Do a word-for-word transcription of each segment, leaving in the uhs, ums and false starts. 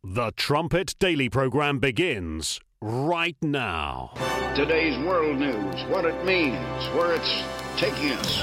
The Trumpet Daily program begins right now. Today's world news, what it means, where it's taking us.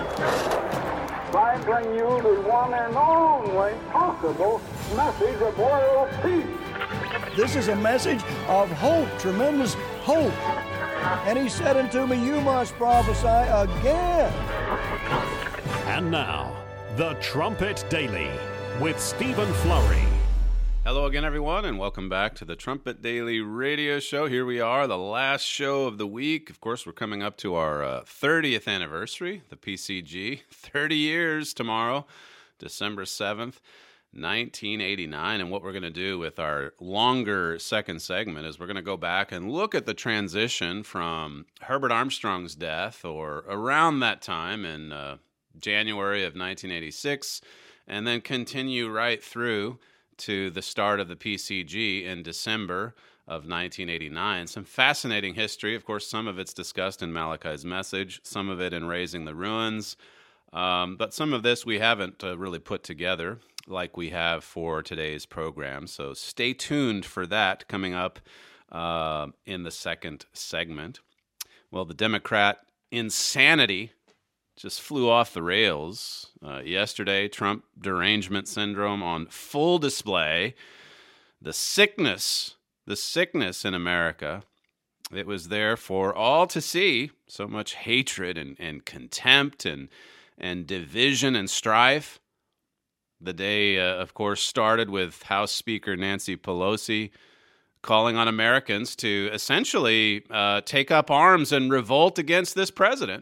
I bring you the one and only possible message of world peace. This is a message of hope, tremendous hope. And he said unto me, you must prophesy again. And now, The Trumpet Daily with Stephen Flurry. Hello again, everyone, and welcome back to the Trumpet Daily Radio Show. Here we are, the last show of the week. Of course, we're coming up to our uh, thirtieth anniversary, the P C G. thirty years tomorrow, December seventh, nineteen eighty-nine. And what we're going to do with our longer second segment is we're going to go back and look at the transition from Herbert Armstrong's death, or around that time in uh, January of nineteen eighty-six, and then continue right through to the start of the P C G in December of nineteen eighty-nine. Some fascinating history. Of course, some of it's discussed in Malachi's message, some of it in Raising the Ruins, um, but some of this we haven't uh, really put together like we have for today's program. So stay tuned for that coming up uh, in the second segment. Well, the Democrat insanity just flew off the rails. Uh, yesterday, Trump derangement syndrome on full display. The sickness, the sickness in America, it was there for all to see. So much hatred and, and contempt and, and division and strife. The day, uh, of course, started with House Speaker Nancy Pelosi calling on Americans to essentially uh, take up arms and revolt against this president.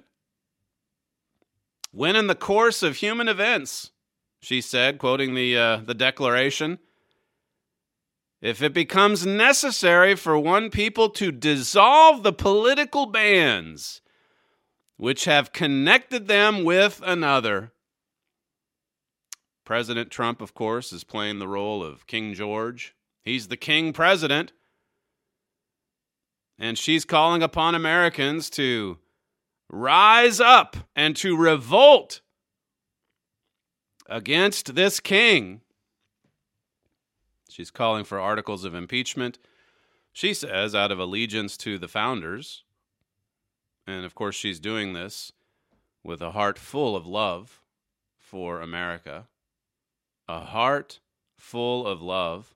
When in the course of human events, she said, quoting the uh, the Declaration, if it becomes necessary for one people to dissolve the political bands which have connected them with another. President Trump, of course, is playing the role of King George. He's the king president. And she's calling upon Americans to rise up and to revolt against this king. She's calling for articles of impeachment, she says, out of allegiance to the founders. And of course, she's doing this with a heart full of love for America. A heart full of love.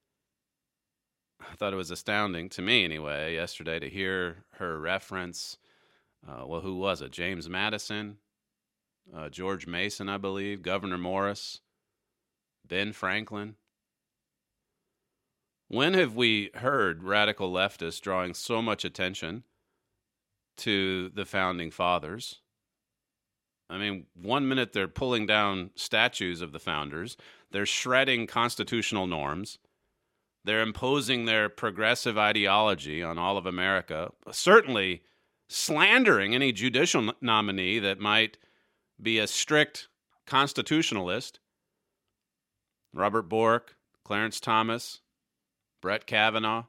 I thought it was astounding, to me anyway, yesterday to hear her reference. Uh, well, who was it? James Madison, uh, George Mason, I believe, Governor Morris, Ben Franklin. When have we heard radical leftists drawing so much attention to the founding fathers? I mean, one minute they're pulling down statues of the founders, they're shredding constitutional norms, they're imposing their progressive ideology on all of America, certainly slandering any judicial nominee that might be a strict constitutionalist. Robert Bork, Clarence Thomas, Brett Kavanaugh.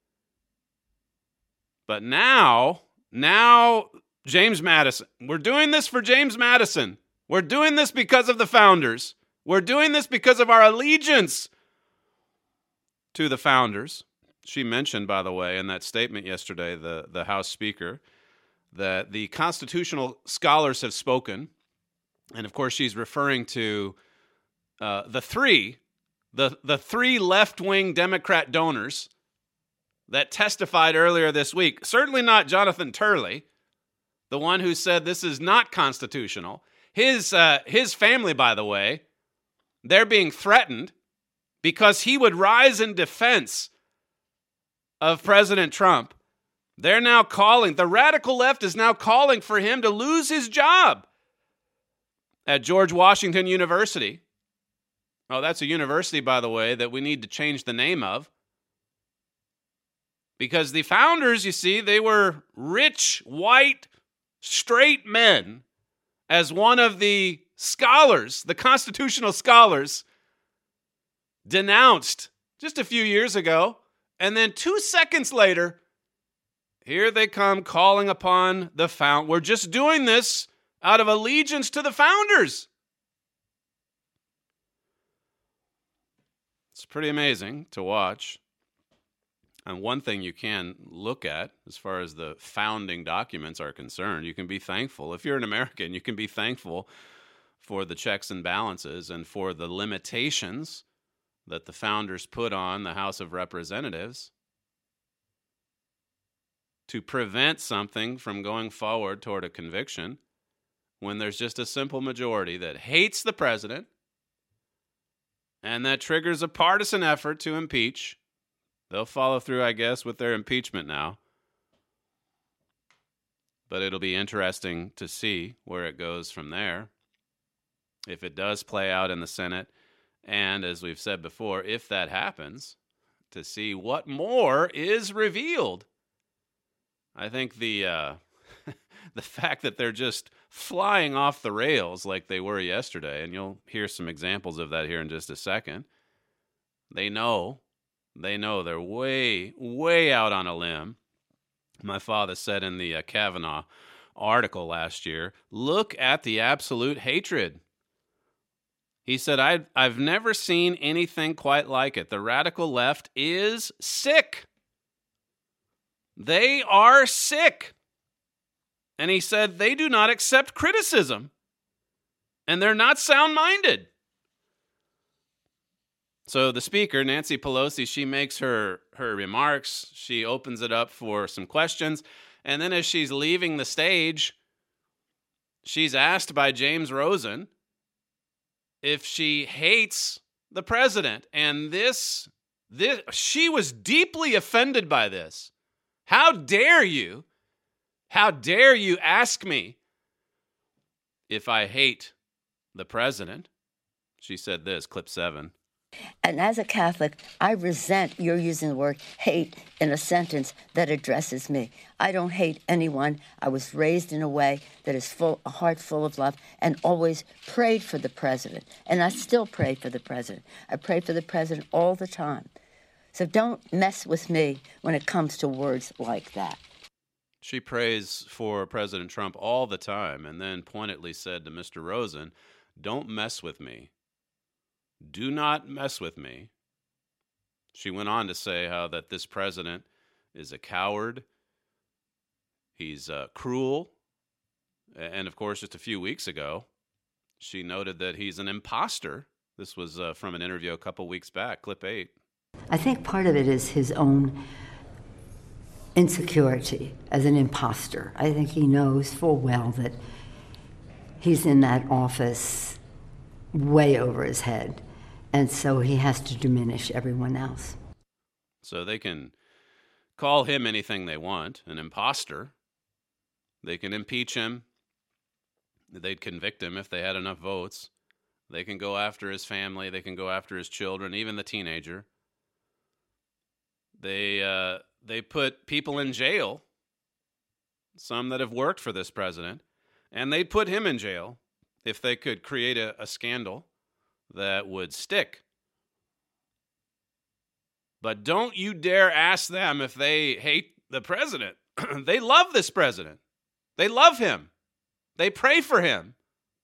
But now, now James Madison. We're doing this for James Madison. We're doing this because of the founders. We're doing this because of our allegiance to the founders. She mentioned, by the way, in that statement yesterday, the, the House Speaker, that the constitutional scholars have spoken, and of course she's referring to uh, the three, the, the three left-wing Democrat donors that testified earlier this week. Certainly not Jonathan Turley, the one who said this is not constitutional. His, uh, his family, by the way, they're being threatened because he would rise in defense of President Trump. They're now calling, the radical left is now calling for him to lose his job at George Washington University. Oh, that's a university, by the way, that we need to change the name of. Because the founders, you see, they were rich, white, straight men, as one of the scholars, the constitutional scholars, denounced just a few years ago. And then two seconds later, here they come calling upon the found. We're just doing this out of allegiance to the founders. It's pretty amazing to watch. And one thing you can look at as far as the founding documents are concerned, you can be thankful. If you're an American, you can be thankful for the checks and balances and for the limitations that the founders put on the House of Representatives to prevent something from going forward toward a conviction when there's just a simple majority that hates the president and that triggers a partisan effort to impeach. They'll follow through, I guess, with their impeachment now. But it'll be interesting to see where it goes from there. If it does play out in the Senate, and as we've said before, if that happens, to see what more is revealed. I think the uh, the fact that they're just flying off the rails like they were yesterday, and you'll hear some examples of that here in just a second. They know, they know they're way, way out on a limb. My father said in the uh, Kavanaugh article last year, look at the absolute hatred. He said, I've, I've never seen anything quite like it. The radical left is sick. They are sick. And he said they do not accept criticism. And they're not sound-minded. So the speaker, Nancy Pelosi, she makes her, her remarks. She opens it up for some questions. And then as she's leaving the stage, she's asked by James Rosen if she hates the president. And this, this, she was deeply offended by this. How dare you? How dare you ask me if I hate the president? She said this, clip seven. And as a Catholic, I resent your using the word hate in a sentence that addresses me. I don't hate anyone. I was raised in a way that is full, a heart full of love, and always prayed for the president. And I still pray for the president. I pray for the president all the time. So don't mess with me when it comes to words like that. She prays for President Trump all the time, and then pointedly said to Mister Rosen, don't mess with me. Do not mess with me. She went on to say how that this president is a coward. He's uh, cruel. And, of course, just a few weeks ago, she noted that he's an imposter. This was uh, from an interview a couple weeks back, clip eight. I think part of it is his own insecurity as an imposter. I think he knows full well that he's in that office way over his head. And so he has to diminish everyone else. So they can call him anything they want, an imposter. They can impeach him. They'd convict him if they had enough votes. They can go after his family. They can go after his children, even the teenager. They uh, they put people in jail, some that have worked for this president, and they'd put him in jail if they could create a, a scandal that would stick. But don't you dare ask them if they hate the president. They love this president. They love him. They pray for him.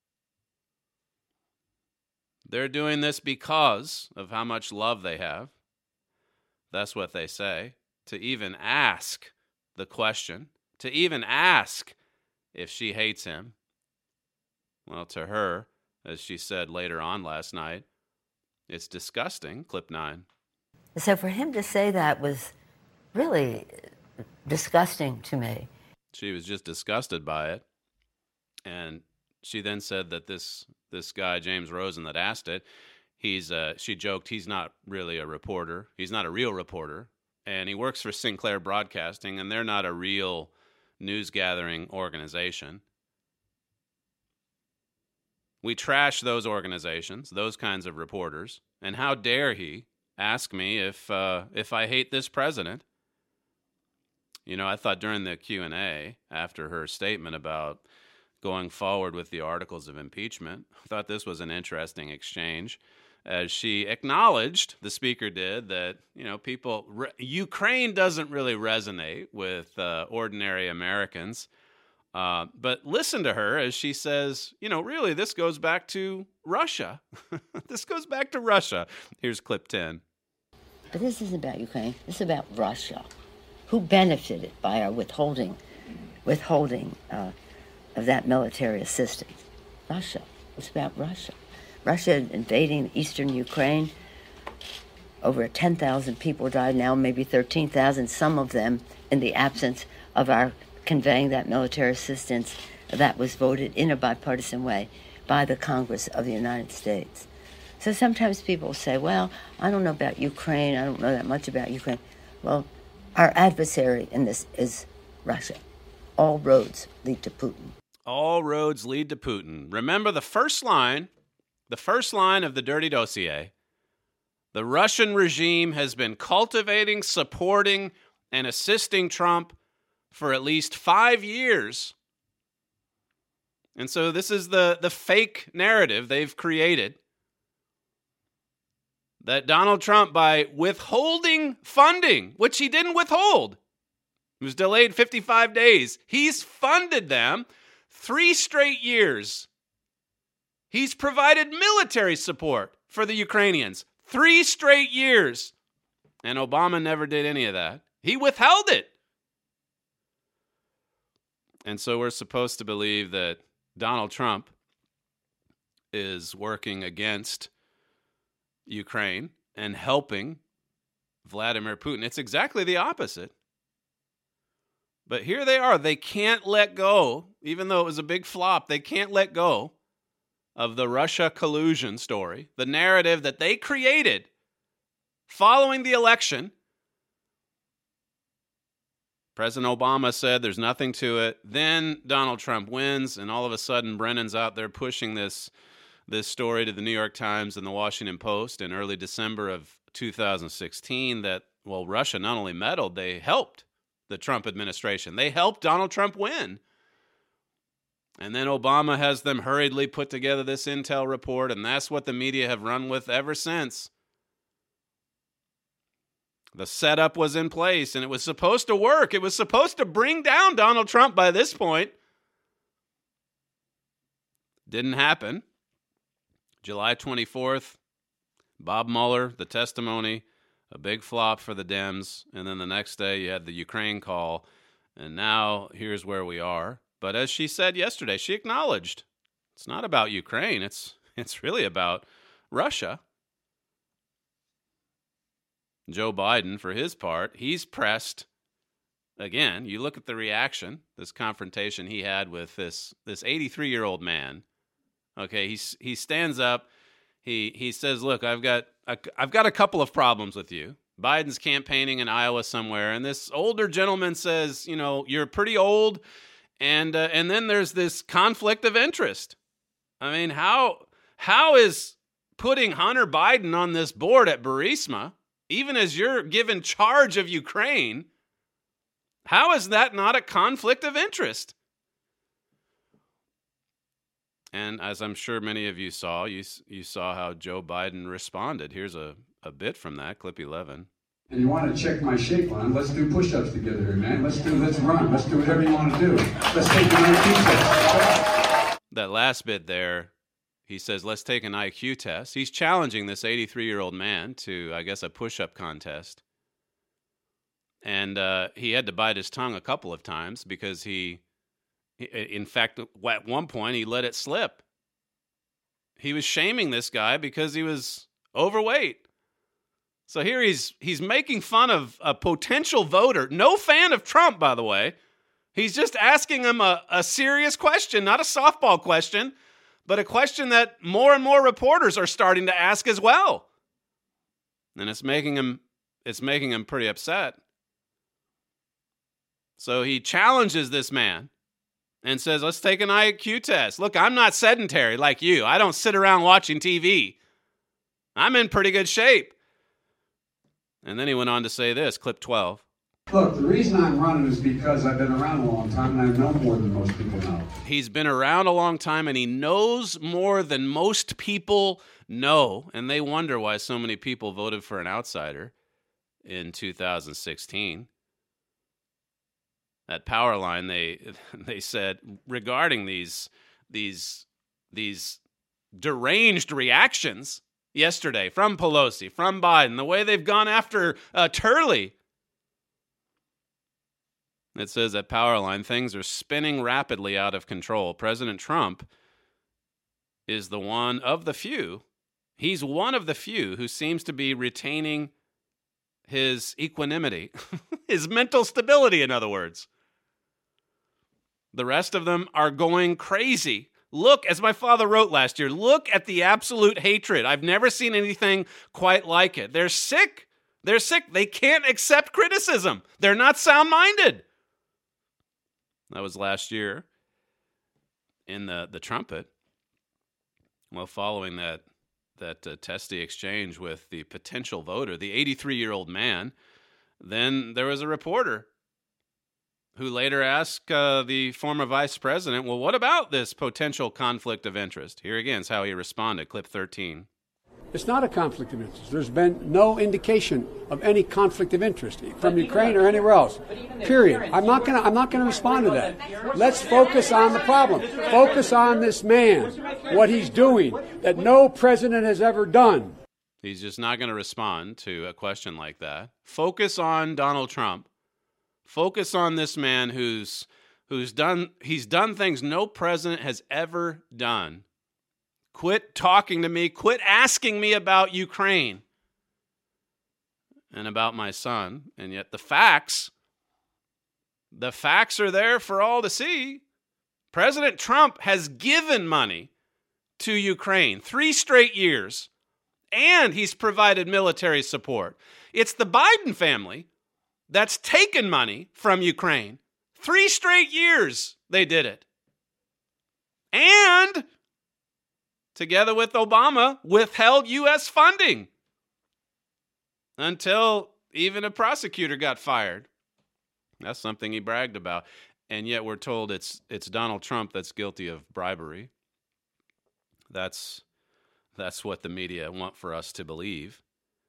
They're doing this because of how much love they have. That's what they say. To even ask the question, to even ask if she hates him, well, to her, as she said later on last night, it's disgusting. Clip nine. So for him to say that was really disgusting to me. She was just disgusted by it. And she then said that this this guy, James Rosen, that asked it, he's uh, she joked he's not really a reporter. He's not a real reporter. And he works for Sinclair Broadcasting, and they're not a real news-gathering organization. We trash those organizations, those kinds of reporters, and how dare he ask me if uh, if I hate this president? You know, I thought during the Q and A, after her statement about going forward with the articles of impeachment, I thought this was an interesting exchange, as she acknowledged, the speaker did, that, you know, people, re- Ukraine doesn't really resonate with uh, ordinary Americans. Uh, but listen to her as she says, you know, really, this goes back to Russia. This goes back to Russia. Here's clip ten. But this isn't about Ukraine. This is about Russia. Who benefited by our withholding, withholding uh, of that military assistance? Russia. It's about Russia. Russia invading eastern Ukraine. Over ten thousand people died, now maybe thirteen thousand, some of them in the absence of our conveying that military assistance that was voted in a bipartisan way by the Congress of the United States. So sometimes people say, well, I don't know about Ukraine, I don't know that much about Ukraine. Well, our adversary in this is Russia. All roads lead to Putin. All roads lead to Putin. Remember the first line, the first line of the dirty dossier. The Russian regime has been cultivating, supporting, and assisting Trump for at least five years. And so this is the, the fake narrative they've created. That Donald Trump, by withholding funding, which he didn't withhold, it was delayed fifty-five days, he's funded them three straight years. He's provided military support for the Ukrainians three straight years. And Obama never did any of that. He withheld it. And so we're supposed to believe that Donald Trump is working against Ukraine and helping Vladimir Putin. It's exactly the opposite. But here they are. They can't let go, even though it was a big flop, they can't let go of the Russia collusion story, the narrative that they created following the election. President Obama said there's nothing to it. Then Donald Trump wins, and all of a sudden Brennan's out there pushing this this story to the New York Times and the Washington Post in early December of two thousand sixteen that, well, Russia not only meddled, they helped the Trump administration. They helped Donald Trump win. And then Obama has them hurriedly put together this intel report, and that's what the media have run with ever since. The setup was in place, and it was supposed to work. It was supposed to bring down Donald Trump by this point. Didn't happen. July twenty-fourth, Bob Mueller, the testimony, a big flop for the Dems. And then the next day you had the Ukraine call. And now here's where we are. But as she said yesterday, she acknowledged it's not about Ukraine. It's it's really about Russia. Joe Biden, for his part, he's pressed. Again, you look at the reaction, this confrontation he had with this this eighty-three-year-old man. Okay, he he stands up. He he says, "Look, I've got a, I've got a couple of problems with you." Biden's campaigning in Iowa somewhere, and this older gentleman says, "You know, you're pretty old," and uh, and then there's this conflict of interest. I mean, how how is putting Hunter Biden on this board at Burisma, even as you're given charge of Ukraine, how is that not a conflict of interest? And as I'm sure many of you saw, you you saw how Joe Biden responded. Here's a, a bit from that, clip eleven. And you want to check my shape line, let's do push-ups together here, man. Let's do, let's run. Let's do whatever you want to do. Let's take an I Q test. That last bit there, he says, let's take an I Q test. He's challenging this eighty-three-year-old man to, I guess, a push-up contest. And uh, he had to bite his tongue a couple of times because he, in fact, at one point, he let it slip. He was shaming this guy because he was overweight. So here he's he's making fun of a potential voter, no fan of Trump, by the way. He's just asking him a, a serious question, not a softball question, but a question that more and more reporters are starting to ask as well. And it's making him it's making him pretty upset. So he challenges this man and says, let's take an I Q test. Look, I'm not sedentary like you. I don't sit around watching T V. I'm in pretty good shape. And then he went on to say this, clip twelve. Look, the reason I'm running is because I've been around a long time and I know more than most people know. He's been around a long time and he knows more than most people know. And they wonder why so many people voted for an outsider in two thousand sixteen. At Powerline, they they said regarding these these these deranged reactions, yesterday from Pelosi, from Biden, the way they've gone after uh, Turley. It says at Powerline, things are spinning rapidly out of control. President Trump is the one of the few. He's one of the few who seems to be retaining his equanimity, his mental stability, in other words. The rest of them are going crazy. Look, as my father wrote last year, look at the absolute hatred. I've never seen anything quite like it. They're sick. They're sick. They can't accept criticism. They're not sound-minded. That was last year in the, the trumpet. Well, following that that uh, testy exchange with the potential voter, the eighty-three-year-old man, then there was a reporter who later asked uh, the former vice president, well, what about this potential conflict of interest? Here again is how he responded, clip thirteen. It's not a conflict of interest. There's been no indication of any conflict of interest from Ukraine or anywhere else. Period. I'm not going to I'm not going to respond to that. Let's focus on the problem. Focus on this man, what he's doing that no president has ever done. He's just not going to respond to a question like that. Focus on Donald Trump. Focus on this man who's who's done he's done things no president has ever done. Quit talking to me. Quit asking me about Ukraine and about my son. And yet the facts, the facts are there for all to see. President Trump has given money to Ukraine three straight years, and he's provided military support. It's the Biden family that's taken money from Ukraine. Three straight years they did it. And together with Obama, withheld U S funding until even a prosecutor got fired. That's something he bragged about. And yet we're told it's it's Donald Trump that's guilty of bribery. That's, that's what the media want for us to believe.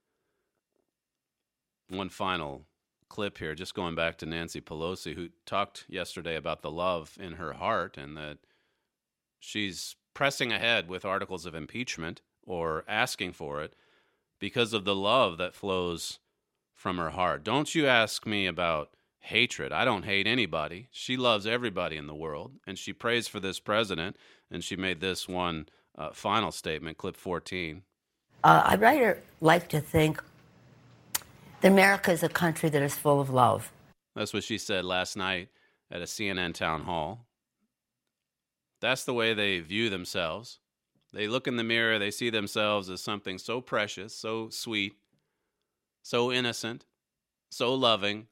One final clip here, just going back to Nancy Pelosi, who talked yesterday about the love in her heart and that she's pressing ahead with articles of impeachment or asking for it because of the love that flows from her heart. Don't you ask me about hatred. I don't hate anybody. She loves everybody in the world, and she prays for this president, and she made this one uh, final statement, clip fourteen. Uh, I'd rather like to think that America is a country that is full of love. That's what she said last night at a C N N town hall. That's the way they view themselves. They look in the mirror, they see themselves as something so precious, so sweet, so innocent, so loving.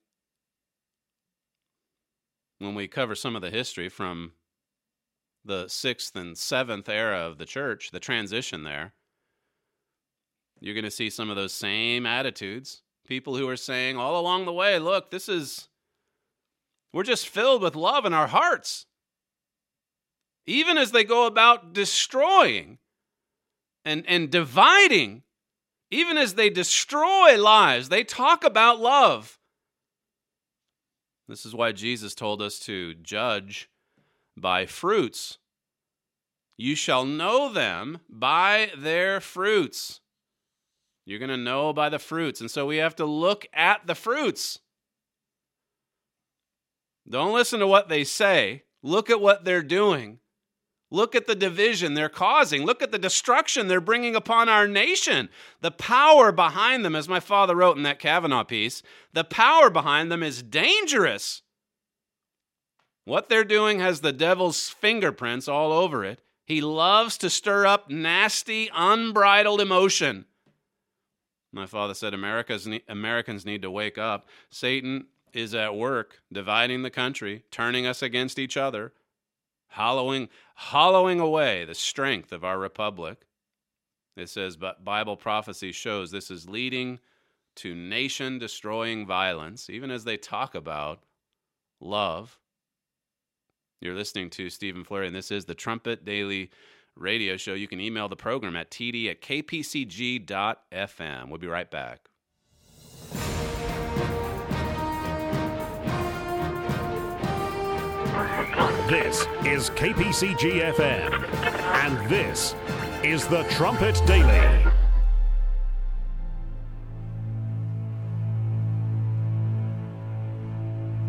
When we cover some of the history from the sixth and seventh era of the church, the transition there, you're going to see some of those same attitudes. People who are saying all along the way, look, this is, we're just filled with love in our hearts. Even as they go about destroying and, and dividing, even as they destroy lives, they talk about love. This is why Jesus told us to judge by fruits. You shall know them by their fruits. You're going to know by the fruits. And so we have to look at the fruits. Don't listen to what they say. Look at what they're doing. Look at the division they're causing. Look at the destruction they're bringing upon our nation. The power behind them, as my father wrote in that Kavanaugh piece, the power behind them is dangerous. What they're doing has the devil's fingerprints all over it. He loves to stir up nasty, unbridled emotion. My father said America's, Americans need to wake up. Satan is at work dividing the country, turning us against each other, hollowing, hollowing away the strength of our republic. It says, but Bible prophecy shows this is leading to nation-destroying violence, even as they talk about love. You're listening to Stephen Flurry, and this is the Trumpet Daily Radio Show. You can email the program at t d at k p c g dot f m. We'll be right back. This is K P C G F M, and this is the Trumpet Daily.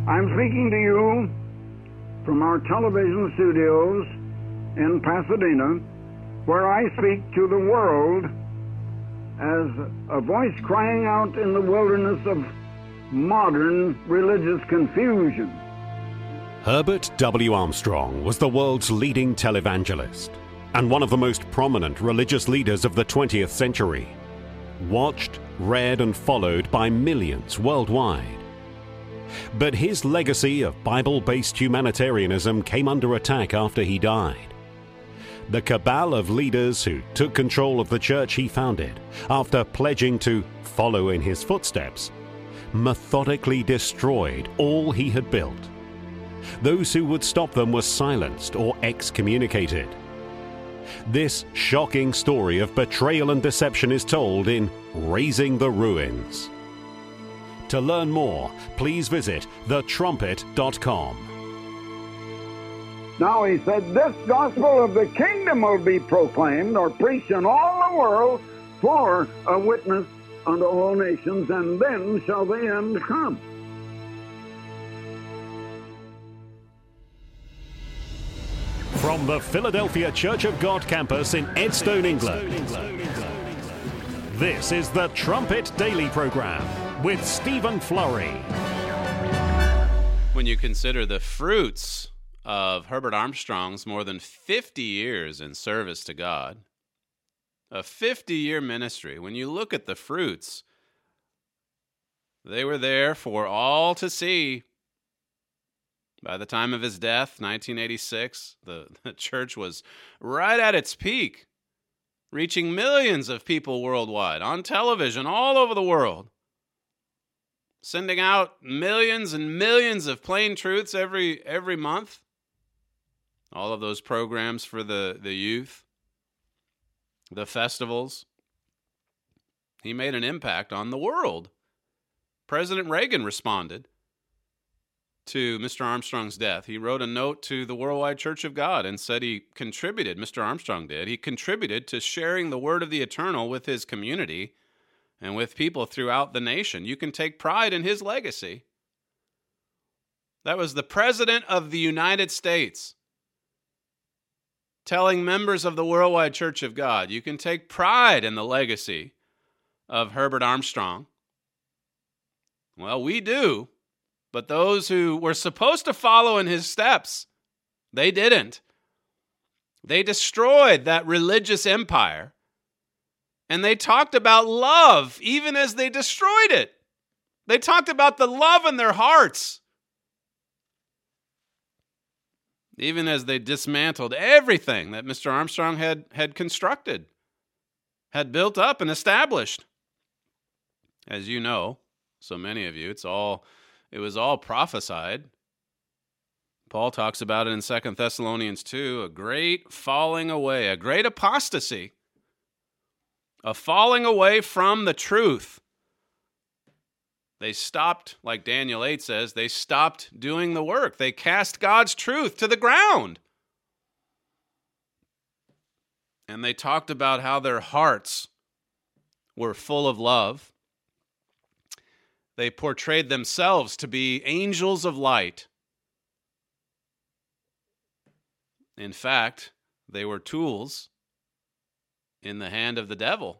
I'm speaking to you from our television studios in Pasadena, where I speak to the world as a voice crying out in the wilderness of modern religious confusion. Herbert W. Armstrong was the world's leading televangelist and one of the most prominent religious leaders of the twentieth century, watched, read, and followed by millions worldwide. But his legacy of Bible-based humanitarianism came under attack after he died. The cabal of leaders who took control of the church he founded, after pledging to follow in his footsteps, methodically destroyed all he had built. Those who would stop them were silenced or excommunicated. This shocking story of betrayal and deception is told in Raising the Ruins. To learn more, please visit the trumpet dot com. Now he said, this gospel of the kingdom will be proclaimed or preached in all the world for a witness unto all nations, and then shall the end come. From the Philadelphia Church of God campus in Edstone, England, this is the Trumpet Daily Program with Stephen Flurry. When you consider the fruits of Herbert Armstrong's more than fifty years in service to God, a fifty-year ministry, when you look at the fruits, they were there for all to see. By the time of his death, nineteen eighty-six, the, the church was right at its peak, reaching millions of people worldwide, on television, all over the world, sending out millions and millions of plain truths every every month. All of those programs for the, the youth, the festivals. He made an impact on the world. President Reagan responded to Mister Armstrong's death. He wrote a note to the Worldwide Church of God and said he contributed, Mister Armstrong did, he contributed to sharing the word of the eternal with his community and with people throughout the nation. You can take pride in his legacy. That was the President of the United States telling members of the Worldwide Church of God, you can take pride in the legacy of Herbert Armstrong. Well, we do, but those who were supposed to follow in his steps, they didn't. They destroyed that religious empire, and they talked about love even as they destroyed it. They talked about the love in their hearts, even as they dismantled everything that Mister Armstrong had, had constructed, had built up and established. As you know, so many of you, it's all it was all prophesied. Paul talks about it in Second Thessalonians two, a great falling away, a great apostasy, a falling away from the truth. They stopped, like Daniel eight says, they stopped doing the work. They cast God's truth to the ground. And they talked about how their hearts were full of love. They portrayed themselves to be angels of light. In fact, they were tools in the hand of the devil.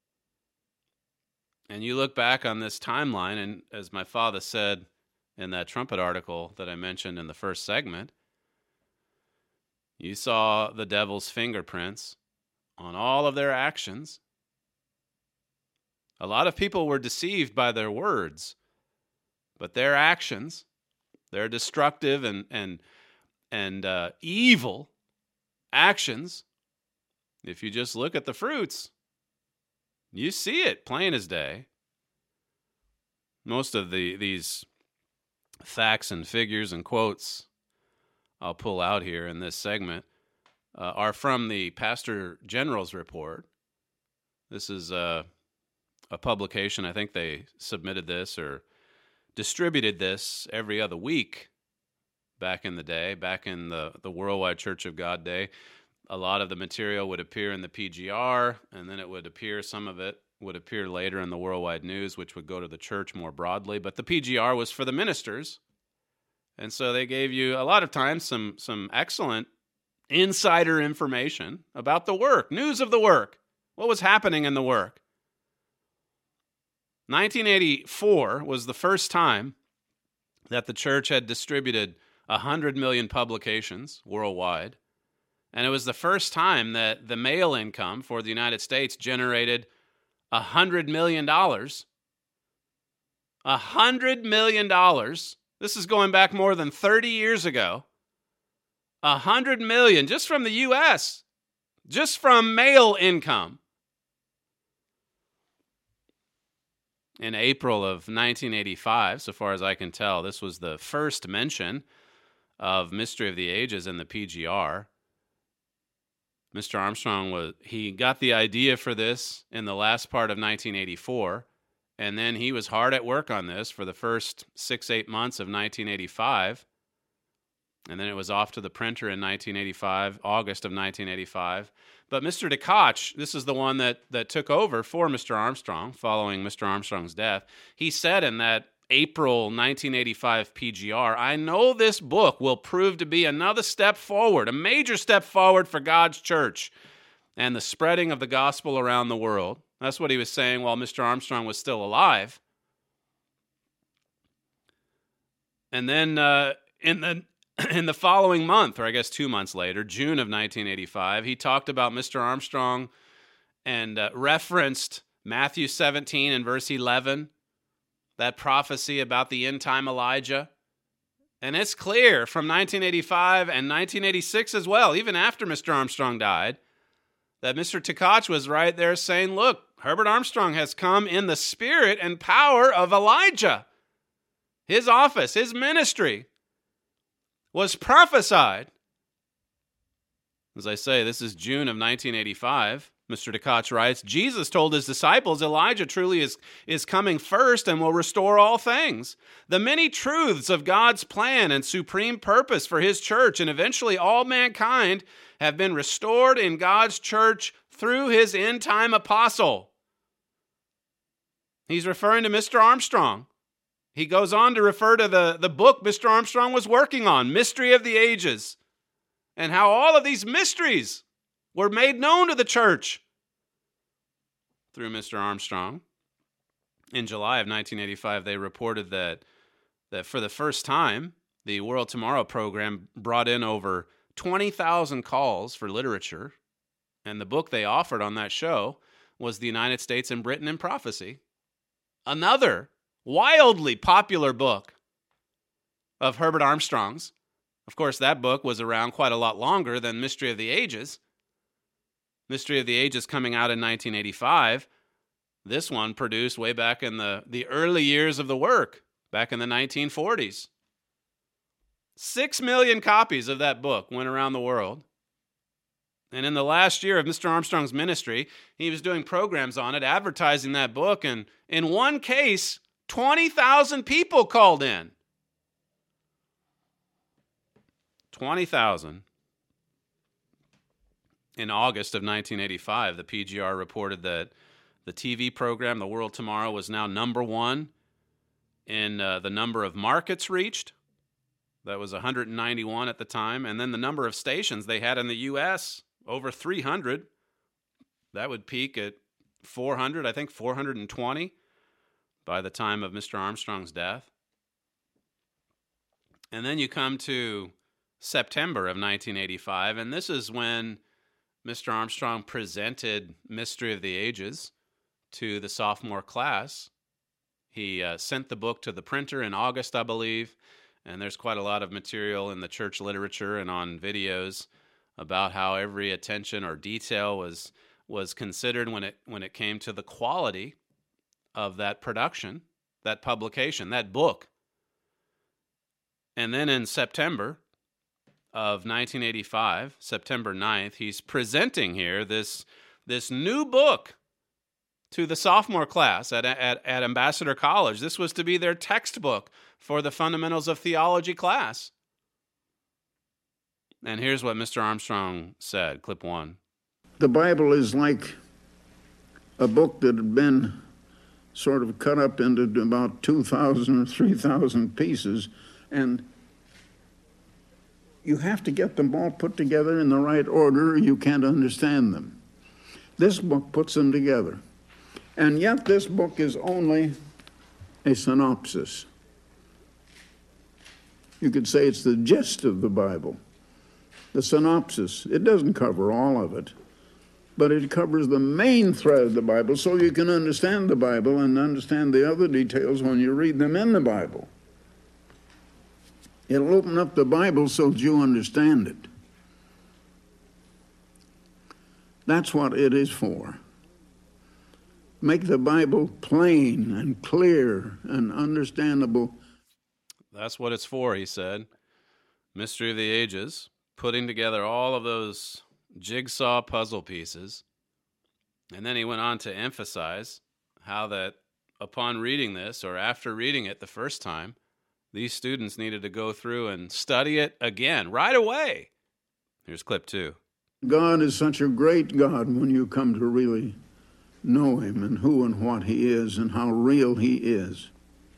And you look back on this timeline, and as my father said in that Trumpet article that I mentioned in the first segment, you saw the devil's fingerprints on all of their actions. A lot of people were deceived by their words, but their actions, their destructive and and and uh, evil actions, if you just look at the fruits, you see it plain as day. Most of the these facts and figures and quotes I'll pull out here in this segment uh, are from the Pastor General's report. This is a, a publication. I think they submitted this or distributed this every other week back in the day, back in the, the Worldwide Church of God day. A lot of the material would appear in the P G R, and then it would appear, some of it would appear later in the Worldwide News, which would go to the church more broadly. But the P G R was for the ministers, And so they gave you a lot of times some some excellent insider information about the work, news of the work, what was happening in the work. nineteen eighty-four was the first time that the church had distributed one hundred million publications worldwide. And it was the first time that the mail income for the United States generated one hundred million dollars. one hundred million dollars. This is going back more than thirty years ago. one hundred million dollars just from the U S, just from mail income. In April of nineteen eighty-five, so far as I can tell, this was the first mention of Mystery of the Ages in the P G R. Mister Armstrong, was he got the idea for this in the last part of nineteen eighty-four, and then he was hard at work on this for the first six, eight months of nineteen eighty-five, and then it was off to the printer in nineteen eighty-five, August of nineteen eighty-five. But Mister DeKoch, this is the one that, that took over for Mister Armstrong following Mister Armstrong's death. He said in that April nineteen eighty-five P G R, "I know this book will prove to be another step forward, a major step forward for God's church and the spreading of the gospel around the world." That's what he was saying while Mister Armstrong was still alive. And then uh, in the in the following month, or I guess two months later, June of nineteen eighty-five, he talked about Mister Armstrong and uh, referenced Matthew seventeen and verse eleven, that prophecy about the end-time Elijah. And it's clear from nineteen eighty-five and nineteen eighty-six as well, even after Mister Armstrong died, that Mister DeKoch was right there saying, look, Herbert Armstrong has come in the spirit and power of Elijah. His office, his ministry was prophesied. As I say, this is June of nineteen eighty-five. Mister DeKoch writes, Jesus told his disciples Elijah truly is, is coming first and will restore all things. The many truths of God's plan and supreme purpose for his church and eventually all mankind have been restored in God's church through his end-time apostle. He's referring to Mister Armstrong. He goes on to refer to the, the book Mister Armstrong was working on, Mystery of the Ages, and how all of these mysteries were made known to the church through Mister Armstrong. In July of nineteen eighty-five, they reported that, that for the first time, the World Tomorrow program brought in over twenty thousand calls for literature, and the book they offered on that show was The United States and Britain in Prophecy. Another wildly popular book of Herbert Armstrong's. Of course, that book was around quite a lot longer than Mystery of the Ages. Mystery of the Ages coming out in nineteen eighty-five. This one produced way back in the, the early years of the work, back in the nineteen forties. Six million copies of that book went around the world. And in the last year of Mister Armstrong's ministry, he was doing programs on it, advertising that book, and in one case, twenty thousand people called in. twenty thousand. In August of nineteen eighty-five, the P G R reported that the T V program, The World Tomorrow, was now number one in uh, the number of markets reached. That was one hundred ninety-one at the time. And then the number of stations they had in the U S, over three hundred. That would peak at four hundred, I think four hundred twenty by the time of Mister Armstrong's death. And then you come to September of nineteen eighty-five, and this is when Mister Armstrong presented Mystery of the Ages to the sophomore class. He uh, sent the book to the printer in August, I believe, and there's quite a lot of material in the church literature and on videos about how every attention or detail was was considered when it when it came to the quality of that production, that publication, that book. And then in September of nineteen eighty-five, September ninth, he's presenting here this, this new book to the sophomore class at, at, at Ambassador College. This was to be their textbook for the Fundamentals of Theology class. And here's what Mister Armstrong said, clip one. The Bible is like a book that had been sort of cut up into about two thousand or three thousand pieces, and you have to get them all put together in the right order, or you can't understand them. This book puts them together. And yet this book is only a synopsis. You could say it's the gist of the Bible, the synopsis. It doesn't cover all of it, but it covers the main thread of the Bible so you can understand the Bible and understand the other details when you read them in the Bible. It'll open up the Bible so that you understand it. That's what it is for. Make the Bible plain and clear and understandable. That's what it's for, he said. Mystery of the Ages, putting together all of those jigsaw puzzle pieces. And then he went on to emphasize how that upon reading this, or after reading it the first time, these students needed to go through and study it again right away. Here's clip two. God is such a great God when you come to really know him and who and what he is and how real he is.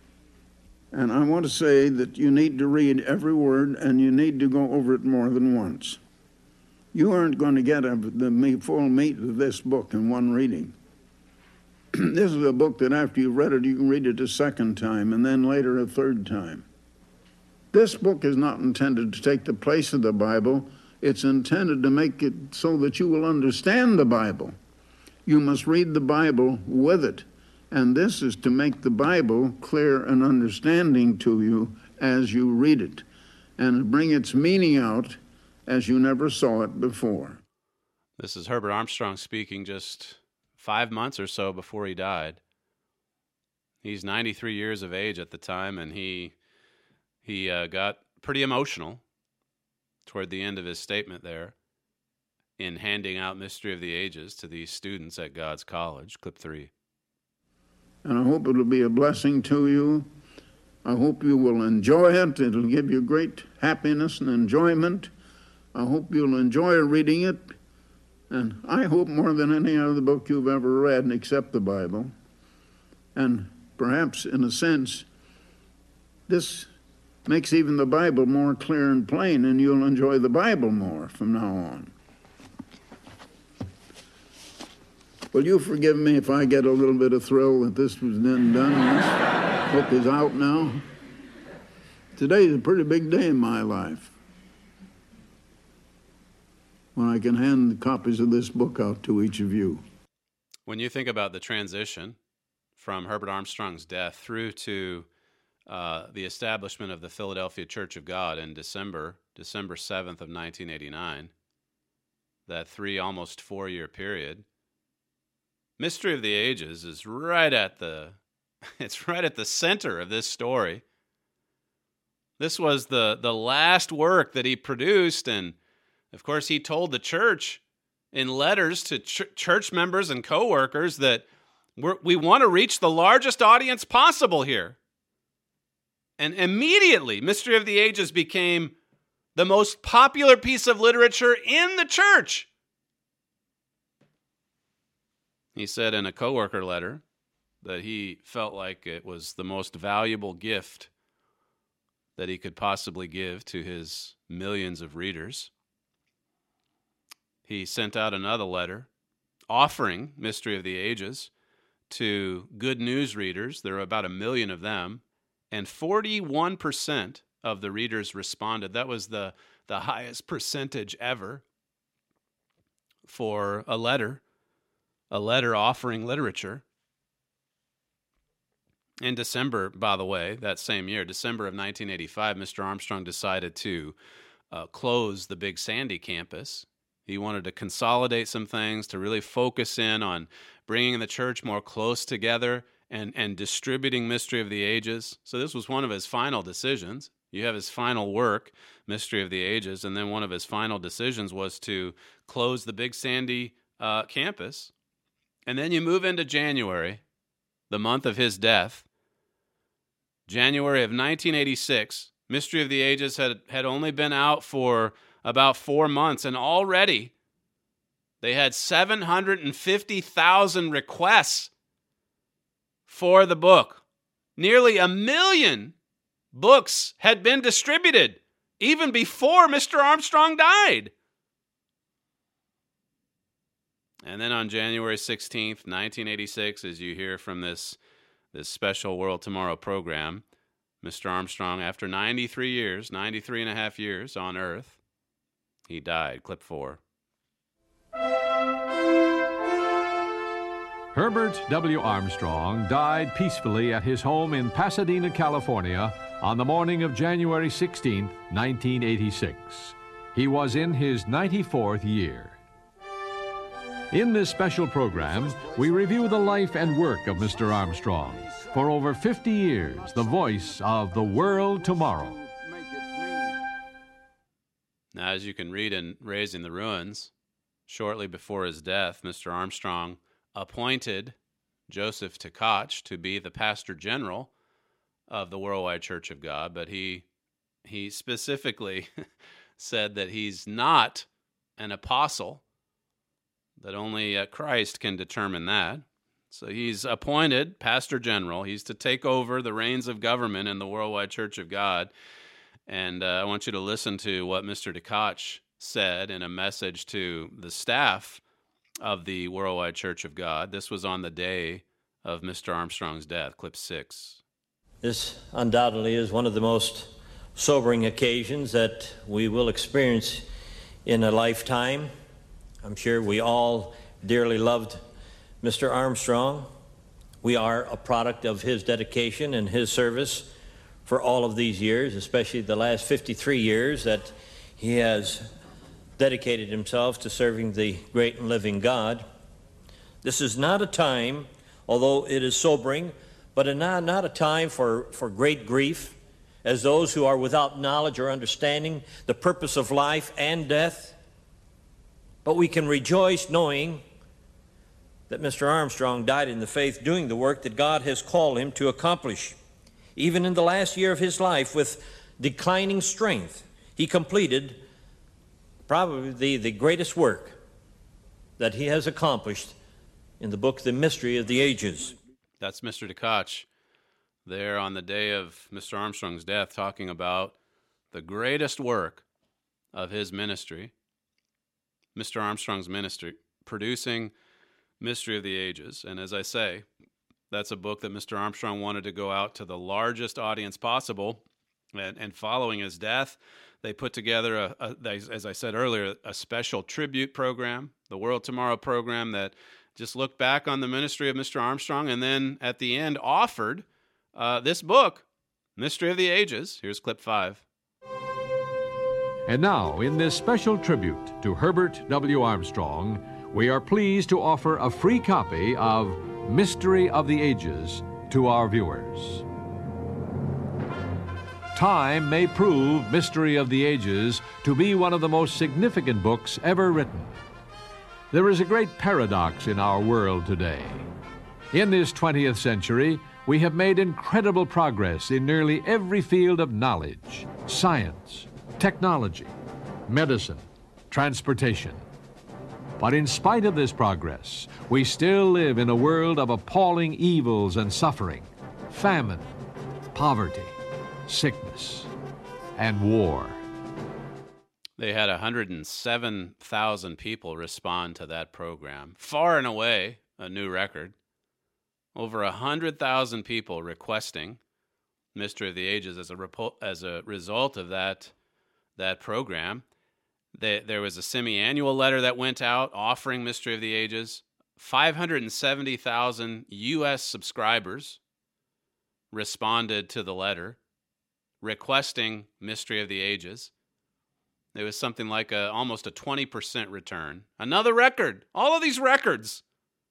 And I want to say that you need to read every word and you need to go over it more than once. You aren't going to get a, the full meat of this book in one reading. This is a book that after you've read it, you can read it a second time and then later a third time. This book is not intended to take the place of the Bible. It's intended to make it so that you will understand the Bible. You must read the Bible with it. And this is to make the Bible clear and understanding to you as you read it, and bring its meaning out as you never saw it before. This is Herbert Armstrong speaking just five months or so before he died. He's ninety-three years of age at the time, and he he uh, got pretty emotional toward the end of his statement there in handing out Mystery of the Ages to these students at God's College. Clip three. And I hope it'll be a blessing to you. I hope you will enjoy it. It'll give you great happiness and enjoyment. I hope you'll enjoy reading it. And I hope more than any other book you've ever read, except the Bible. And perhaps, in a sense, this makes even the Bible more clear and plain, and you'll enjoy the Bible more from now on. Will you forgive me if I get a little bit of thrill that this was then done and this book is out now? Today is a pretty big day in my life when I can hand copies of this book out to each of you. When you think about the transition from Herbert Armstrong's death through to uh, the establishment of the Philadelphia Church of God in December, December seventh of nineteen eighty-nine, that three, almost four-year period, Mystery of the Ages is right at the, it's right at the center of this story. This was the, the last work that he produced, and of course he told the church in letters to ch- church members and co-workers that we're, we want to reach the largest audience possible here. And immediately, Mystery of the Ages became the most popular piece of literature in the church. He said in a coworker letter that he felt like it was the most valuable gift that he could possibly give to his millions of readers. He sent out another letter offering Mystery of the Ages to Good News readers. There were about a million of them, and forty-one percent of the readers responded. That was the, the highest percentage ever for a letter. A letter offering literature. In December, by the way, that same year, December of nineteen eighty-five, Mister Armstrong decided to uh, close the Big Sandy campus. He wanted to consolidate some things, to really focus in on bringing the church more close together and, and distributing Mystery of the Ages. So this was one of his final decisions. You have his final work, Mystery of the Ages, and then one of his final decisions was to close the Big Sandy uh, campus. And then you move into January, the month of his death. January of nineteen eighty-six, Mystery of the Ages had, had only been out for about four months, and already they had seven hundred fifty thousand requests for the book. Nearly a million books had been distributed even before Mister Armstrong died. And then on January sixteenth, nineteen eighty-six, as you hear from this, this special World Tomorrow program, Mister Armstrong, after ninety-three years, ninety-three and a half years on Earth, he died. Clip four. Herbert W. Armstrong died peacefully at his home in Pasadena, California, on the morning of January sixteenth, nineteen eighty-six. He was in his ninety-fourth year. In this special program, we review the life and work of Mister Armstrong. For over fifty years, the voice of the world tomorrow. Now, as you can read in Raising the Ruins, shortly before his death, Mister Armstrong appointed Joseph Tkach to be the pastor general of the Worldwide Church of God, but he he specifically said that he's not an apostle, that only uh, Christ can determine that. So he's appointed pastor general. He's to take over the reins of government in the Worldwide Church of God. And uh, I want you to listen to what Mister Tkach said in a message to the staff of the Worldwide Church of God. This was on the day of Mister Armstrong's death. Clip six. This undoubtedly is one of the most sobering occasions that we will experience in a lifetime. I'm sure we all dearly loved Mister Armstrong. We are a product of his dedication and his service for all of these years, especially the last fifty-three years that he has dedicated himself to serving the great and living God. This is not a time, although it is sobering, but a not, not a time for, for great grief, as those who are without knowledge or understanding the purpose of life and death. But we can rejoice knowing that Mister Armstrong died in the faith doing the work that God has called him to accomplish. Even in the last year of his life, with declining strength, he completed probably the, the greatest work that he has accomplished in the book, The Mystery of the Ages. That's Mister Tkach there on the day of Mister Armstrong's death, talking about the greatest work of his ministry, Mister Armstrong's ministry, producing Mystery of the Ages. And as I say, that's a book that Mister Armstrong wanted to go out to the largest audience possible. And, and following his death, they put together, a, a, as I said earlier, a special tribute program, the World Tomorrow program, that just looked back on the ministry of Mister Armstrong, and then at the end offered uh, this book, Mystery of the Ages. Here's clip five. And now, in this special tribute to Herbert W. Armstrong, we are pleased to offer a free copy of Mystery of the Ages to our viewers. Time may prove Mystery of the Ages to be one of the most significant books ever written. There is a great paradox in our world today. In this twentieth century, we have made incredible progress in nearly every field of knowledge, science, technology, medicine, transportation. But in spite of this progress, we still live in a world of appalling evils and suffering, famine, poverty, sickness, and war. They had one hundred seven thousand people respond to that program. Far and away, a new record. Over one hundred thousand people requesting Mystery of the Ages as a, repo- as a result of that, that program. They, there was a semi-annual letter that went out offering Mystery of the Ages. five hundred seventy thousand U S subscribers responded to the letter requesting Mystery of the Ages. It was something like a, almost a twenty percent return. Another record. All of these records.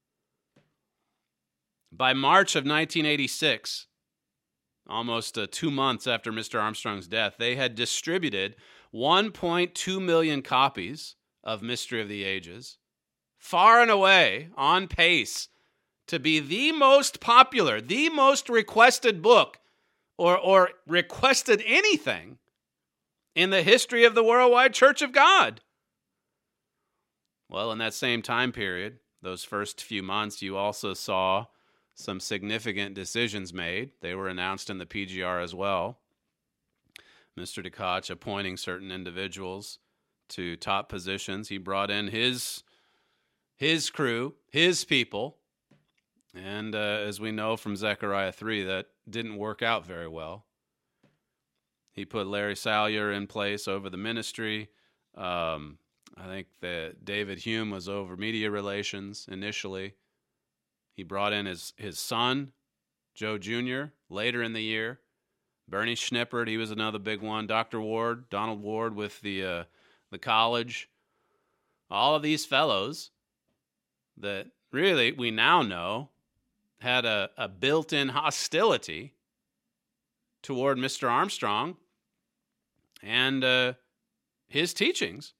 By March of nineteen eighty-six, almost uh, two months after Mister Armstrong's death, they had distributed one point two million copies of Mystery of the Ages, far and away on pace to be the most popular, the most requested book, or, or requested anything in the history of the Worldwide Church of God. Well, in that same time period, those first few months, you also saw some significant decisions made. They were announced in the P G R as well. Mister DeKoch appointing certain individuals to top positions. He brought in his his crew, his people, and uh, as we know from Zechariah three, that didn't work out very well. He put Larry Salyer in place over the ministry. Um, I think that David Hume was over media relations initially. He brought in his, his son, Joe Junior, later in the year. Bernie Schnippert, he was another big one. Doctor Ward, Donald Ward with the uh, the college. All of these fellows that really we now know had a, a built-in hostility toward Mister Armstrong and uh, his teachings.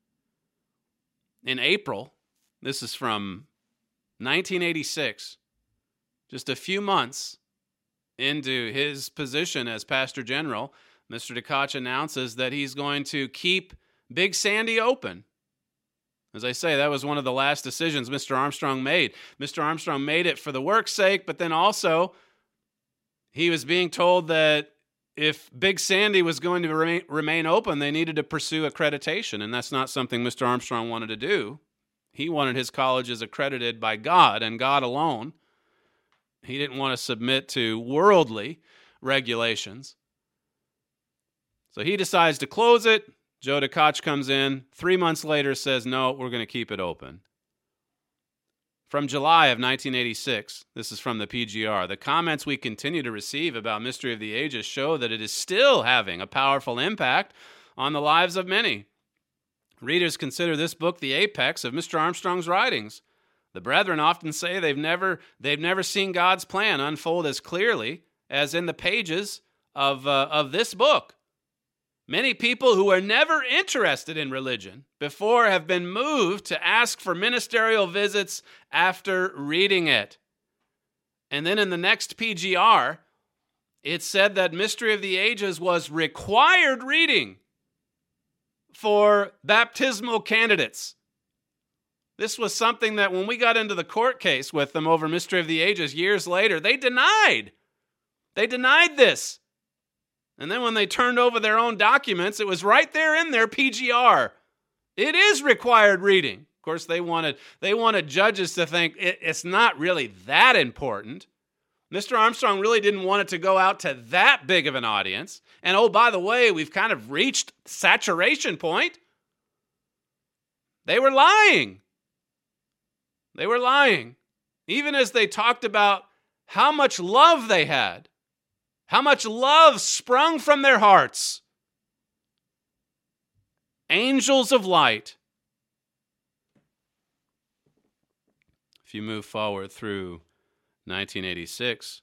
In April, this is from nineteen eighty-six, just a few months into his position as Pastor General, Mister DeKoch announces that he's going to keep Big Sandy open. As I say, that was one of the last decisions Mister Armstrong made. Mister Armstrong made it for the work's sake, but then also he was being told that if Big Sandy was going to remain, remain open, they needed to pursue accreditation, and that's not something Mister Armstrong wanted to do. He wanted his colleges accredited by God and God alone. He didn't want to submit to worldly regulations. So he decides to close it. Joe DeKoch comes in. Three months later says, no, we're going to keep it open. From July of nineteen eighty-six, this is from the P G R, the comments we continue to receive about Mystery of the Ages show that it is still having a powerful impact on the lives of many. Readers consider this book the apex of Mister Armstrong's writings. The brethren often say they've never they've never seen God's plan unfold as clearly as in the pages of uh, of this book. Many people who were never interested in religion before have been moved to ask for ministerial visits after reading it. And then in the next P G R, it said that Mystery of the Ages was required reading for baptismal candidates. This was something that when we got into the court case with them over Mystery of the Ages years later, they denied. They denied this. And then when they turned over their own documents, it was right there in their P G R. It is required reading. Of course, they wanted, they wanted judges to think it, it's not really that important. Mister Armstrong really didn't want it to go out to that big of an audience. And oh, by the way, we've kind of reached saturation point. They were lying. They were lying. Even as they talked about how much love they had, how much love sprung from their hearts. Angels of light. If you move forward through nineteen eighty-six,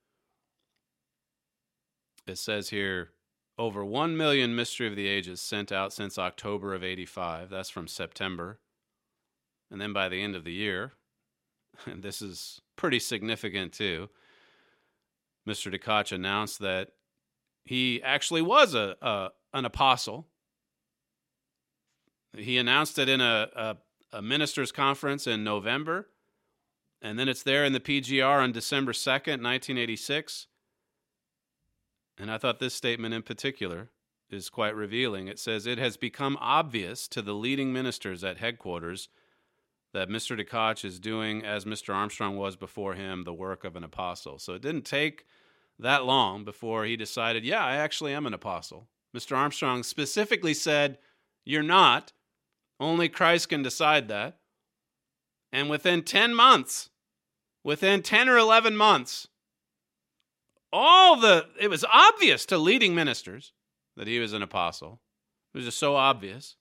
it says here, over one million Mystery of the Ages sent out since October of eighty-five. That's from September. And then by the end of the year, and this is pretty significant too, Mister DeKoch announced that he actually was a, a an apostle. He announced it in a, a, a minister's conference in November, and then it's there in the P G R on December second, nineteen eighty-six. And I thought this statement in particular is quite revealing. It says, it has become obvious to the leading ministers at headquarters that Mister DeKoch is doing, as Mister Armstrong was before him, the work of an apostle. So it didn't take that long before he decided, yeah, I actually am an apostle. Mister Armstrong specifically said, you're not. Only Christ can decide that. And within ten months, within ten or eleven months, all the, it was obvious to leading ministers that he was an apostle. It was just so obvious.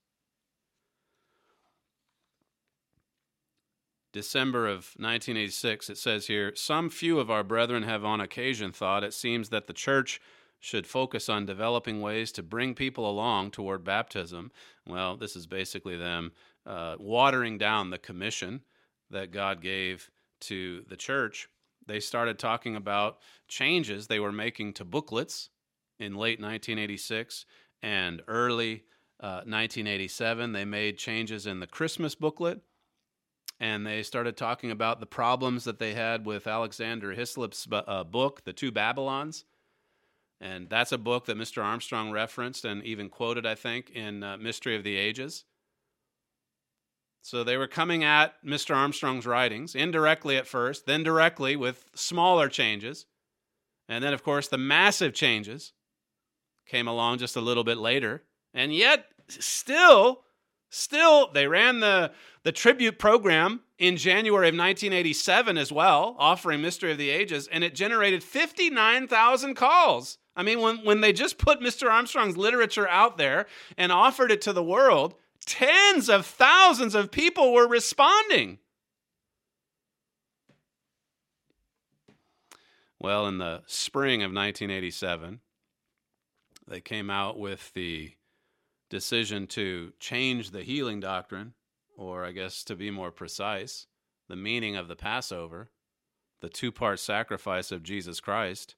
December of nineteen eighty-six, it says here, some few of our brethren have on occasion thought it seems that the church should focus on developing ways to bring people along toward baptism. Well, this is basically them uh, watering down the commission that God gave to the church. They started talking about changes they were making to booklets in late nineteen eighty-six and early uh, nineteen eighty-seven. They made changes in the Christmas booklet. And they started talking about the problems that they had with Alexander Hislop's uh, book, The Two Babylons. And that's a book that Mister Armstrong referenced and even quoted, I think, in uh, Mystery of the Ages. So they were coming at Mister Armstrong's writings, indirectly at first, then directly with smaller changes. And then, of course, the massive changes came along just a little bit later. And yet, still, still, they ran the, the tribute program in January of nineteen eighty-seven as well, offering Mystery of the Ages, and it generated fifty-nine thousand calls. I mean, when, when they just put Mister Armstrong's literature out there and offered it to the world, tens of thousands of people were responding. Well, in the spring of nineteen eighty-seven, they came out with the decision to change the healing doctrine, or I guess to be more precise, the meaning of the Passover, the two-part sacrifice of Jesus Christ.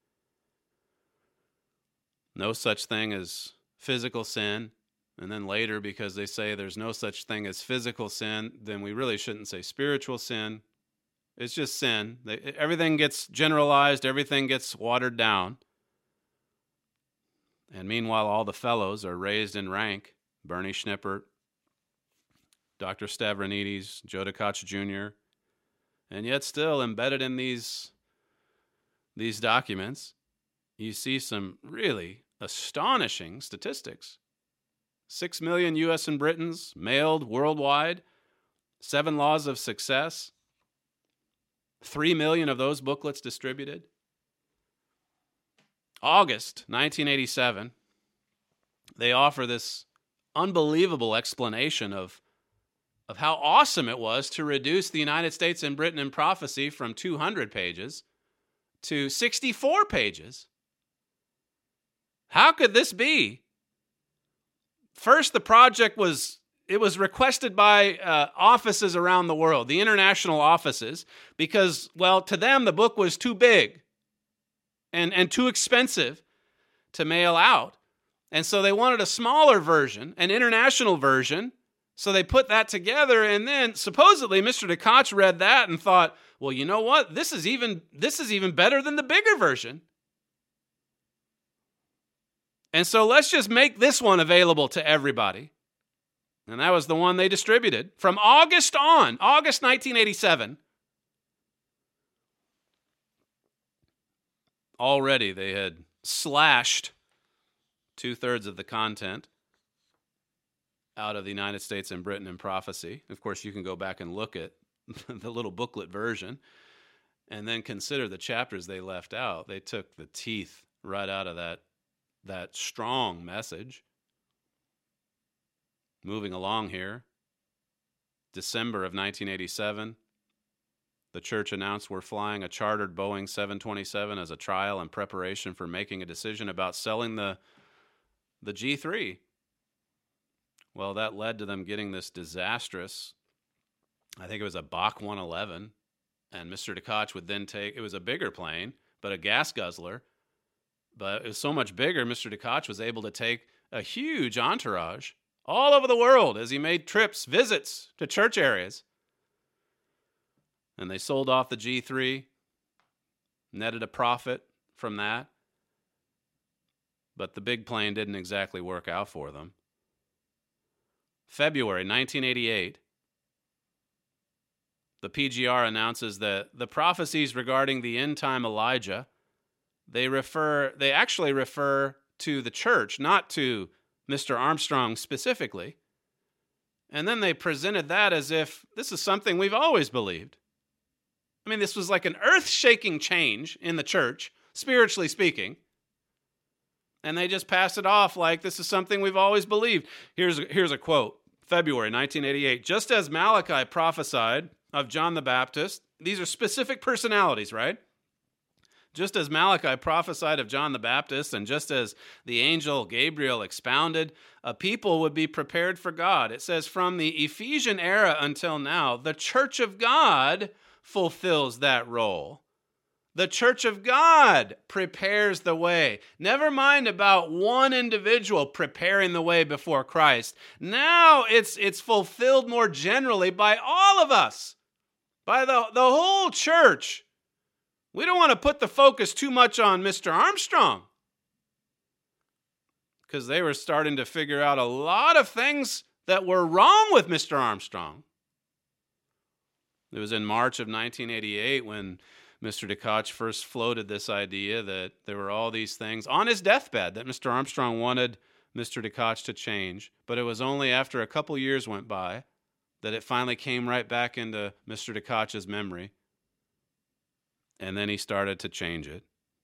No such thing as physical sin. And then later, because they say there's no such thing as physical sin, then we really shouldn't say spiritual sin. It's just sin. They, everything gets generalized. Everything gets watered down. And meanwhile, all the fellows are raised in rank. Bernie Schnippert, Doctor Stavronidis, Joe DeKach Junior And yet still embedded in these, these documents, you see some really astonishing statistics. Six million U S and Britons mailed worldwide, seven laws of success, three million of those booklets distributed. August nineteen eighty-seven, they offer this unbelievable explanation of, of how awesome it was to reduce the United States and Britain in Prophecy from two hundred pages to sixty-four pages. How could this be? First, the project was, it was requested by uh, offices around the world, the international offices, because, well, to them, the book was too big and, and too expensive to mail out. And so they wanted a smaller version, an international version. So they put that together, and then supposedly Mister DeKach read that and thought, well, you know what? This is even, this is even better than the bigger version. And so let's just make this one available to everybody. And that was the one they distributed from August on, August nineteen eighty-seven. Already they had slashed two-thirds of the content out of the United States and Britain in Prophecy. Of course, you can go back and look at the little booklet version and then consider the chapters they left out. They took the teeth right out of that that strong message. Moving along here, December of nineteen eighty-seven, the church announced we're flying a chartered Boeing seven twenty-seven as a trial in preparation for making a decision about selling the, the G three. Well, that led to them getting this disastrous, I think it was a Bach one eleven, and Mister DeKach would then take, it was a bigger plane, but a gas guzzler, but it was so much bigger, Mister DeKach was able to take a huge entourage all over the world as he made trips, visits to church areas. And they sold off the G three, netted a profit from that. But the big plane didn't exactly work out for them. February nineteen eighty-eight, the P G R announces that the prophecies regarding the end-time Elijah, They refer. They actually refer to the church, not to Mister Armstrong specifically. And then they presented that as if this is something we've always believed. I mean, this was like an earth-shaking change in the church, spiritually speaking. And they just passed it off like this is something we've always believed. Here's, here's a quote, February nineteen eighty-eight. Just as Malachi prophesied of John the Baptist, these are specific personalities, right? Just as Malachi prophesied of John the Baptist, and just as the angel Gabriel expounded, a people would be prepared for God. It says, from the Ephesian era until now, the church of God fulfills that role. The church of God prepares the way. Never mind about one individual preparing the way before Christ. Now it's, it's fulfilled more generally by all of us, by the, the whole church. We don't want to put the focus too much on Mister Armstrong. because they were starting to figure out a lot of things that were wrong with Mister Armstrong. It was in March of nineteen eighty-eight when Mister DeKoch first floated this idea that there were all these things on his deathbed that Mister Armstrong wanted Mister DeKoch to change, but it was only after a couple years went by that it finally came right back into Mister DeKoch's memory, and then he started to change it.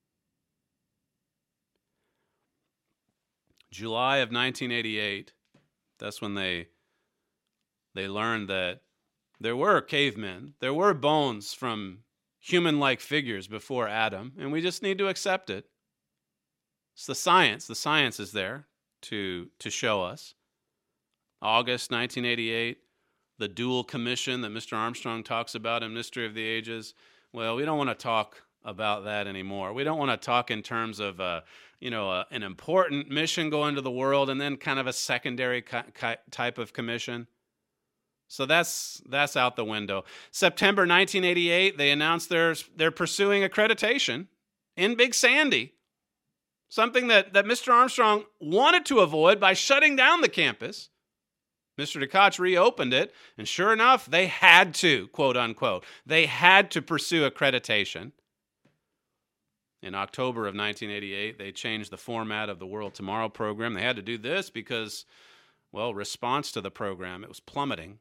July of nineteen eighty-eight, that's when they they learned that there were cavemen, there were bones from human-like figures before Adam, and we just need to accept it. It's the science. The science is there to, to show us. August nineteen eighty-eight, the dual commission that Mister Armstrong talks about in Mystery of the Ages. Well, we don't want to talk about that anymore. We don't want to talk in terms of, uh, you know, uh, an important mission going to the world and then kind of a secondary ki- ki- type of commission. So that's that's out the window. September nineteen eighty-eight, they announced they're, they're pursuing accreditation in Big Sandy, something that, that Mister Armstrong wanted to avoid by shutting down the campus. Mister DeKoch reopened it, and sure enough, they had to, quote unquote, they had to pursue accreditation. In October of nineteen eighty-eight, they changed the format of the World Tomorrow program. They had to do this because, well, response to the program, it was plummeting.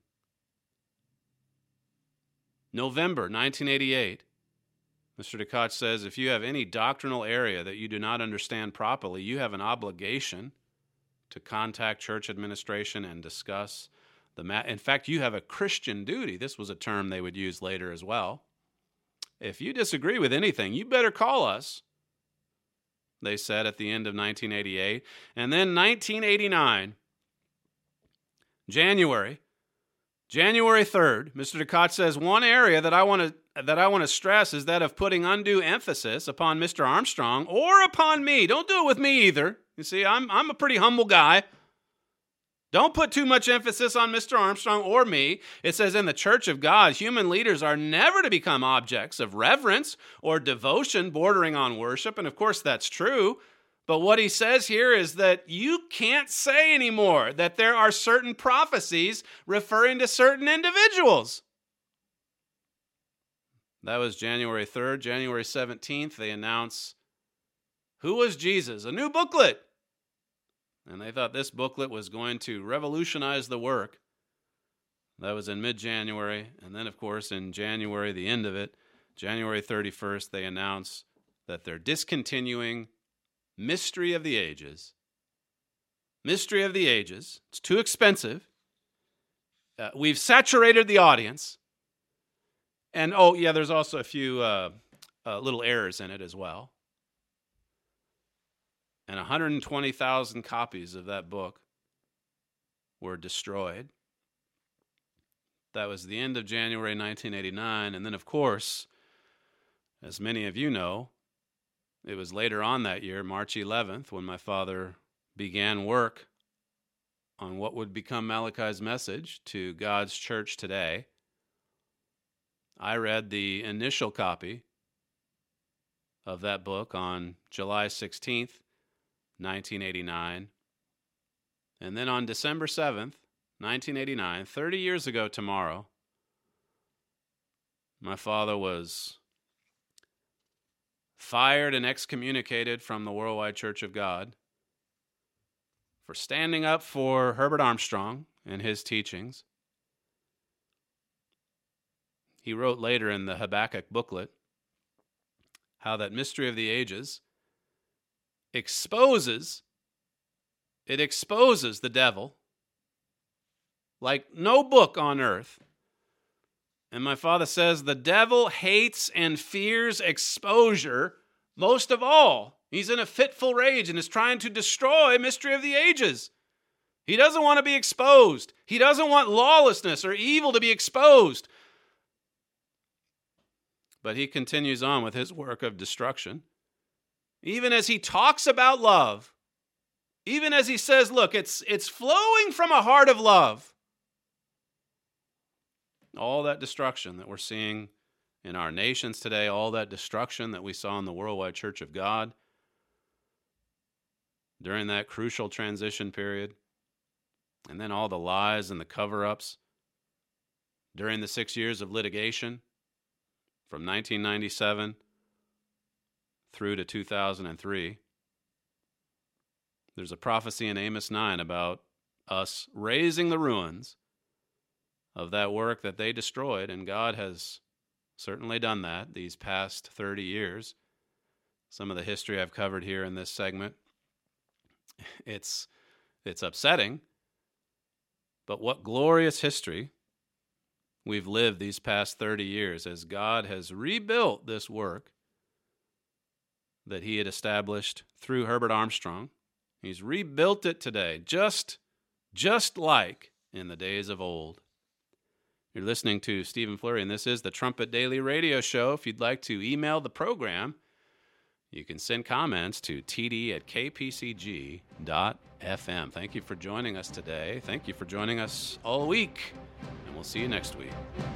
November nineteen eighty-eight, Mister DeKoch says, if you have any doctrinal area that you do not understand properly, you have an obligation to contact church administration and discuss the matter. In fact, you have a Christian duty. This was a term they would use later as well. If you disagree with anything, you better call us, they said at the end of nineteen eighty-eight. And then nineteen eighty-nine, January, January third, Mister DeKoch says, one area that I want to that I want to stress is that of putting undue emphasis upon Mister Armstrong or upon me. Don't do it with me either. You see, I'm I'm a pretty humble guy. Don't put too much emphasis on Mister Armstrong or me. It says in the Church of God, human leaders are never to become objects of reverence or devotion bordering on worship. And of course, that's true. But what he says here is that you can't say anymore that there are certain prophecies referring to certain individuals. That was January third. January seventeenth, they announce Who Was Jesus? A new booklet. And they thought this booklet was going to revolutionize the work. That was in mid-January. And then, of course, in January, the end of it, January thirty-first, they announced that they're discontinuing Mystery of the Ages. Mystery of the Ages. It's too expensive. Uh, we've saturated the audience. And, oh, yeah, there's also a few uh, uh, little errors in it as well. And one hundred twenty thousand copies of that book were destroyed. That was the end of January nineteen eighty-nine. And then, of course, as many of you know, it was later on that year, March eleventh, when my father began work on what would become Malachi's message to God's church today. I read the initial copy of that book on July sixteenth, nineteen eighty-nine. And then on December seventh, nineteen eighty-nine, thirty years ago tomorrow, my father was fired and excommunicated from the Worldwide Church of God for standing up for Herbert Armstrong and his teachings. He wrote later in the Habakkuk booklet how that Mystery of the Ages exposes, it exposes the devil like no book on earth. And my father says the devil hates and fears exposure most of all. He's in a fitful rage and is trying to destroy Mystery of the Ages. He doesn't want to be exposed. He doesn't want lawlessness or evil to be exposed. But he continues on with his work of destruction. Even as he talks about love, even as he says, look, it's, it's flowing from a heart of love. All that destruction that we're seeing in our nations today, all that destruction that we saw in the Worldwide Church of God, during that crucial transition period, and then all the lies and the cover-ups during the six years of litigation from nineteen ninety-seven through to two thousand three. There's a prophecy in Amos nine about us raising the ruins of that work that they destroyed, and God has certainly done that these past thirty years. Some of the history I've covered here in this segment. It's it's upsetting, but what glorious history we've lived these past thirty years as God has rebuilt this work that he had established through Herbert Armstrong. He's rebuilt it today, just, just like in the days of old. You're listening to Stephen Flurry, and this is the Trumpet Daily Radio Show. If you'd like to email the program, you can send comments to t d at k p c g dot f m. Thank you for joining us today. Thank you for joining us all week, and we'll see you next week.